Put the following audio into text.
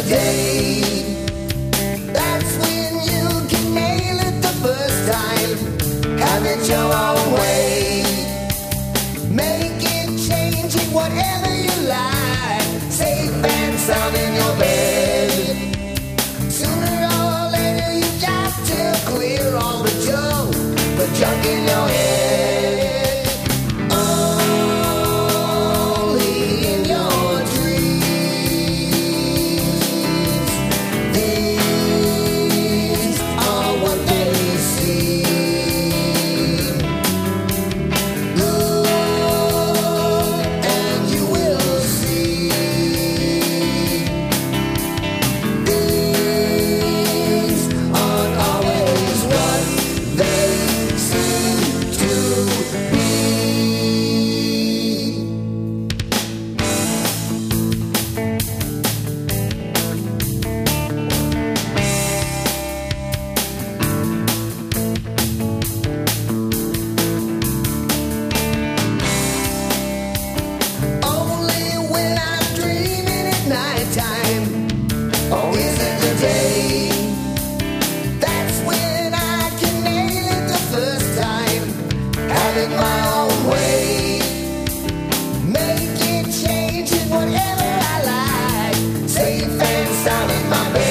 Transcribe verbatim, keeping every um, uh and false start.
day. That's when you can nail it the first time. Have it your own way. Make it, change it, whatever you like. Safe and sound in your bed. Sooner or later you got to clear all the junk, the junk in your head. My own way. Make it, change it, whatever I like. Safe and sound in my bed.